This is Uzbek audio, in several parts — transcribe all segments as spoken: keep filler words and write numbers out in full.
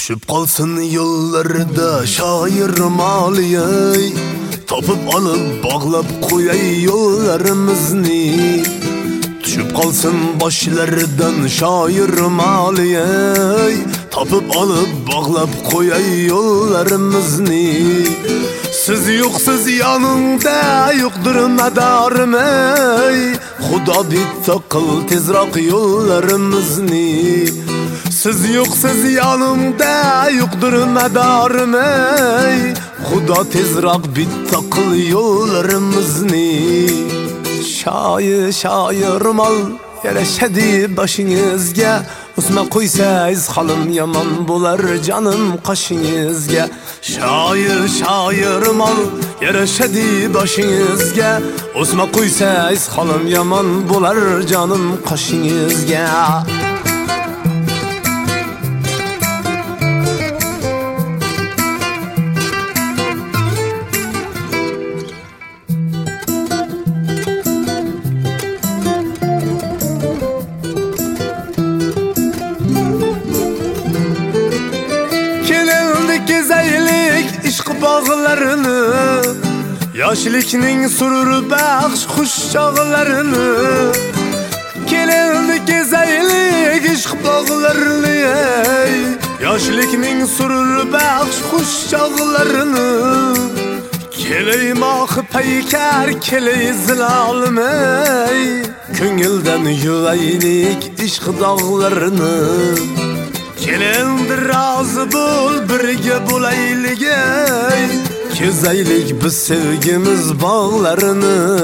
Düşüp kalsın yollarda şair maliyey, tapıp alıp bağlap koyay yollarımızı. Düşüp kalsın başlardan şair maliyey, tapıp alıp bağlap koyay yollarımızı. Siz yoksuz yanımda yoktur medarım ey, Xuda bitta kıl tezrak yollarımızı. Siz yoksuz yanımda yoktur medarım ey, Xuda tezrak bitta kıl yollarımızı. Şair şair mal yerleşedi başınızga, Usma koysayız halım yaman bular canım kaşınızga. Şair şair mal yerleşedi başınızga, Usma koysayız halım yaman bular canım kaşınızga. Gezeylik işq bağlarını, yaşlikning surur baxş xush çağlarını. Kelindi gezeylik işq bağlarını ey, yaşlikning surur baxş xush çağlarını. Keley mahı peykar keley zilalım ey, Köngülden yuvaylik işq dağlarını. Kelendir razı bul birge bulaylik ey, Kezeylik biz sevgimiz bağlarını.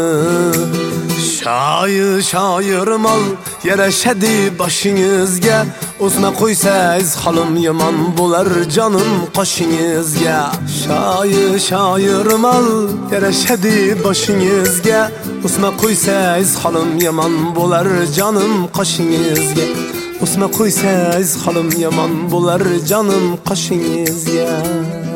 Şair şair mal yereşedi başınızga, Usma koysayız halım yaman bular canım kaşınızga. Şair şair mal yereşedi başınızga, Usma koysayız halım yaman bular canım kaşınızga. Usma koysayız halım yaman bular canım kaşınızga.